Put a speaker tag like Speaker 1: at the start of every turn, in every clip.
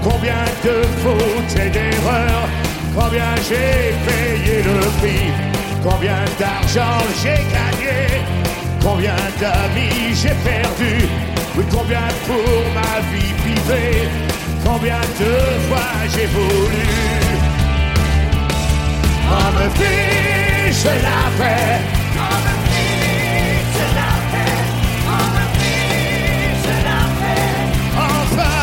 Speaker 1: Combien de fautes et d'erreurs, combien j'ai payé le prix, combien d'argent j'ai gagné, combien d'amis j'ai perdu, oui, combien pour ma vie privée, combien de fois j'ai voulu. On me fiche la paix, on me fiche la paix, on me fiche la paix, enfin.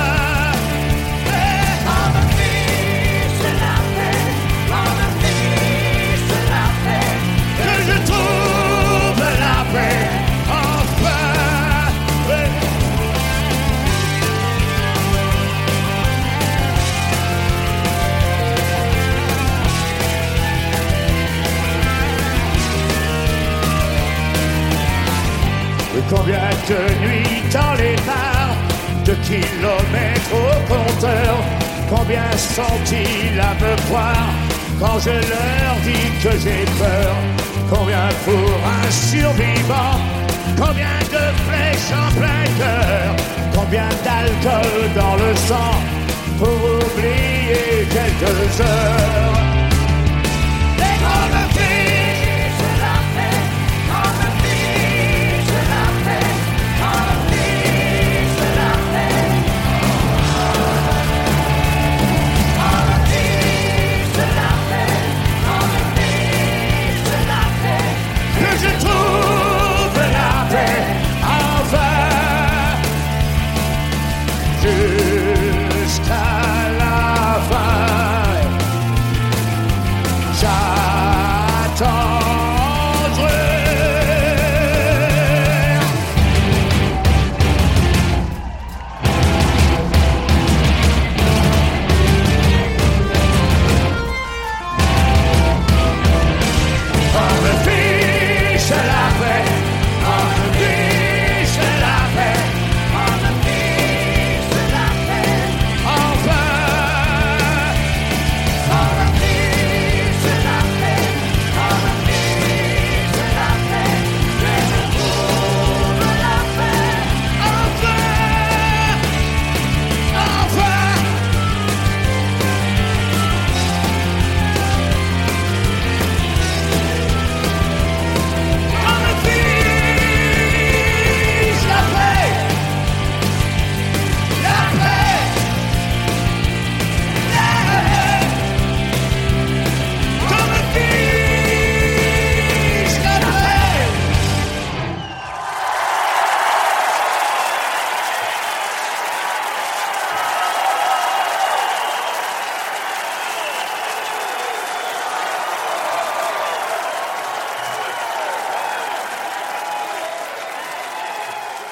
Speaker 1: On me fiche la paix, on me fiche la paix, que je trouve la paix, enfin. Combien de nuits dans les bars, de kilomètres au compteur, combien sont-ils à me croire quand je leur dis que j'ai peur? Combien pour un survivant, combien de flèches en plein cœur, combien d'alcool dans le sang pour oublier quelques heures. Et on me